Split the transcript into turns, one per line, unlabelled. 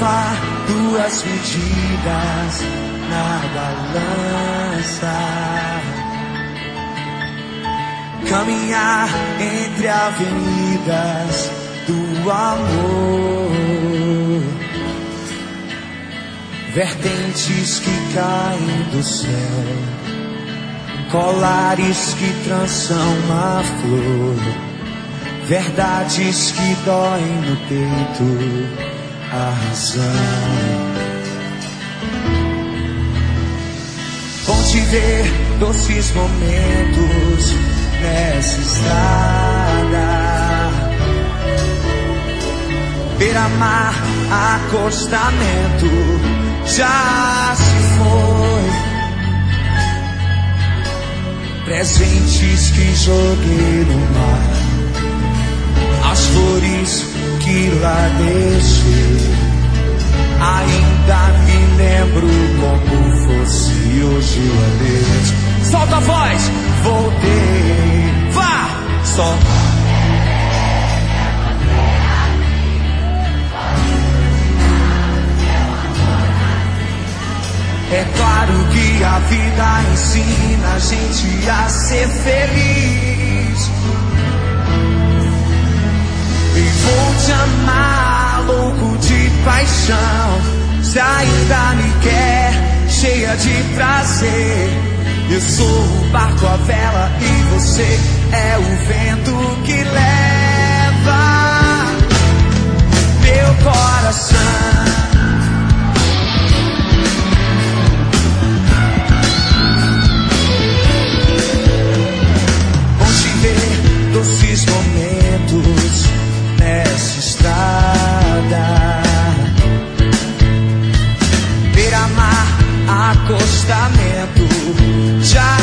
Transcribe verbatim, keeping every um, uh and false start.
provar duas medidas na balança, caminhar entre avenidas do amor, vertentes que caem do céu, colares que trançam a flor, verdades que doem no peito, a razão. Bom te ver, doces momentos nessa estrada, beira-mar, acostamento, já se foi. Presentes que joguei no mar, as flores que lá deixei, ainda me lembro como fosse hoje o adeus. Solta a voz, voltei, vá, só. É claro que a vida ensina a gente a ser feliz, e vou te amar louco de paixão. Se ainda me quer, cheia de prazer, eu sou o barco, a vela e você é o vento que leva meu coração. Doces momentos nessa estrada, beira-mar, acostamento, já